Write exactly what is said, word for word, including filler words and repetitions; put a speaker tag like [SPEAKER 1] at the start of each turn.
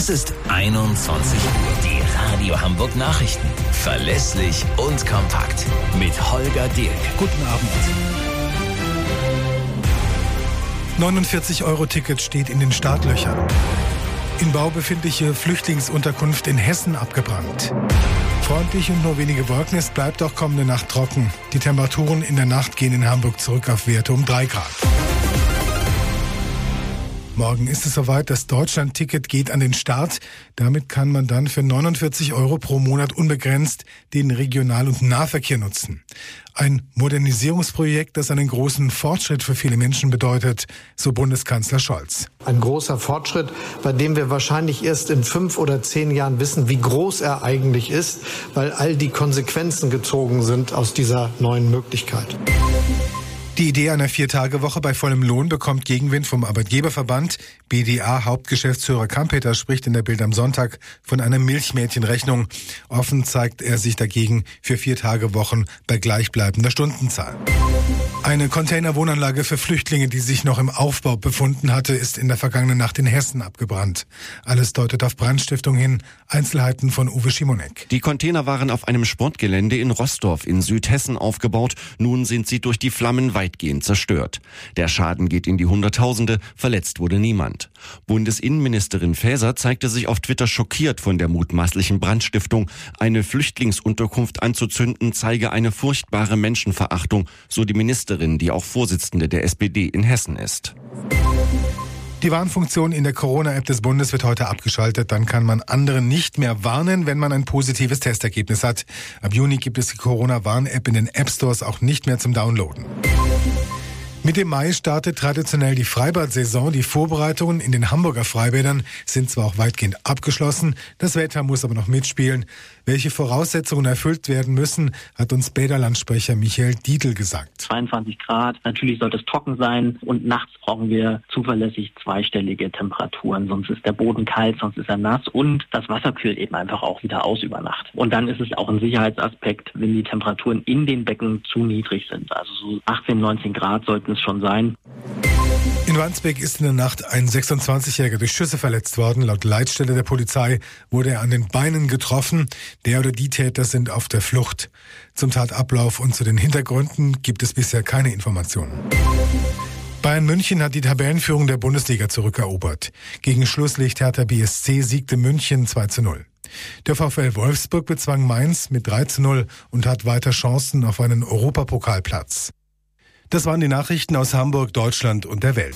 [SPEAKER 1] Es ist einundzwanzig Uhr. Die Radio Hamburg Nachrichten. Verlässlich und kompakt. Mit Holger Dirk.
[SPEAKER 2] Guten Abend. neunundvierzig Euro Ticket steht in den Startlöchern. In Bau befindliche Flüchtlingsunterkunft in Hessen abgebrannt. Freundlich und nur wenige Wolken, es bleibt auch kommende Nacht trocken. Die Temperaturen in der Nacht gehen in Hamburg zurück auf Werte um drei Grad. Morgen ist es soweit, das Deutschland-Ticket geht an den Start. Damit kann man dann für neunundvierzig Euro pro Monat unbegrenzt den Regional- und Nahverkehr nutzen. Ein Modernisierungsprojekt, das einen großen Fortschritt für viele Menschen bedeutet, so Bundeskanzler Scholz.
[SPEAKER 3] Ein großer Fortschritt, bei dem wir wahrscheinlich erst in fünf oder zehn Jahren wissen, wie groß er eigentlich ist, weil all die Konsequenzen gezogen sind aus dieser neuen Möglichkeit.
[SPEAKER 2] Die Idee einer Vier-Tage-Woche bei vollem Lohn bekommt Gegenwind vom Arbeitgeberverband. B D A-Hauptgeschäftsführer Kampeter spricht in der Bild am Sonntag von einer Milchmädchenrechnung. Offen zeigt er sich dagegen für Vier-Tage-Wochen bei gleichbleibender Stundenzahl. Eine Containerwohnanlage für Flüchtlinge, die sich noch im Aufbau befunden hatte, ist in der vergangenen Nacht in Hessen abgebrannt. Alles deutet auf Brandstiftung hin. Einzelheiten von Uwe Schimonek.
[SPEAKER 4] Die Container waren auf einem Sportgelände in Roßdorf in Südhessen aufgebaut. Nun sind sie durch die Flammen weitgehend zerstört. Der Schaden geht in die Hunderttausende, verletzt wurde niemand. Bundesinnenministerin Faeser zeigte sich auf Twitter schockiert von der mutmaßlichen Brandstiftung. Eine Flüchtlingsunterkunft anzuzünden zeige eine furchtbare Menschenverachtung, so die Ministerin, die auch Vorsitzende der S P D in Hessen ist.
[SPEAKER 2] Die Warnfunktion in der Corona-App des Bundes wird heute abgeschaltet. Dann kann man anderen nicht mehr warnen, wenn man ein positives Testergebnis hat. Ab Juni gibt es die Corona-Warn-App in den App-Stores auch nicht mehr zum Downloaden. Mit dem Mai startet traditionell die Freibad-Saison. Die Vorbereitungen in den Hamburger Freibädern sind zwar auch weitgehend abgeschlossen, das Wetter muss aber noch mitspielen. Welche Voraussetzungen erfüllt werden müssen, hat uns Bäderlandsprecher Michael Dietl gesagt.
[SPEAKER 5] zweiundzwanzig Grad, natürlich sollte es trocken sein und nachts brauchen wir zuverlässig zweistellige Temperaturen. Sonst ist der Boden kalt, sonst ist er nass und das Wasser kühlt eben einfach auch wieder aus über Nacht. Und dann ist es auch ein Sicherheitsaspekt, wenn die Temperaturen in den Becken zu niedrig sind. Also so achtzehn, neunzehn Grad sollten es schon sein.
[SPEAKER 2] In Wandsbek ist in der Nacht ein sechsundzwanzigjähriger durch Schüsse verletzt worden. Laut Leitstelle der Polizei wurde er an den Beinen getroffen. Der oder die Täter sind auf der Flucht. Zum Tatablauf und zu den Hintergründen gibt es bisher keine Informationen. Bayern München hat die Tabellenführung der Bundesliga zurückerobert. Gegen Schlusslicht Hertha B S C siegte München zwei zu null. Der VfL Wolfsburg bezwang Mainz mit drei zu null und hat weiter Chancen auf einen Europapokalplatz. Das waren die Nachrichten aus Hamburg, Deutschland und der Welt.